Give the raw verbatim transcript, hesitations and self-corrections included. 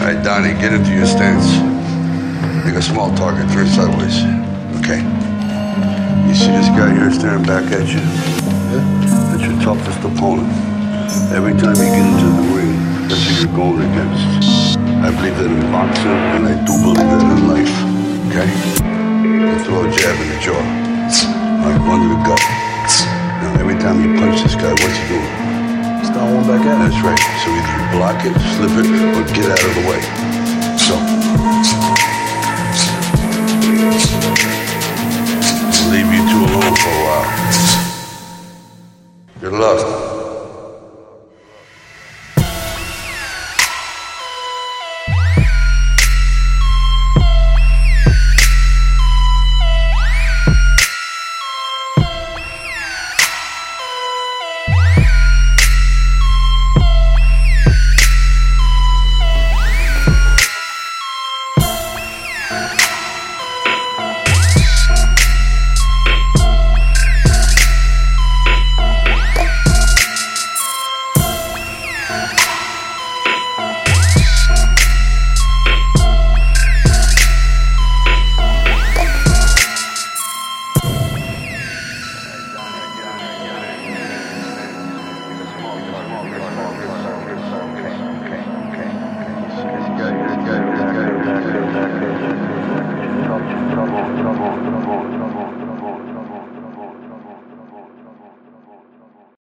right, Donnie, get into your stance. Make a small target, turn sideways. Okay. You see this guy here staring back at you? Yeah. That's your toughest opponent. Every time you get into the ring, that's who you're going against. I believe that in boxing, and I do believe that in life. Okay? You throw a jab in the jaw. Like one to the gut. Now, every time you punch this guy, what's he doing? Start one back at it. That's right. So either you block it, slip it, or get out of the way. So, I'll leave you two alone for a while.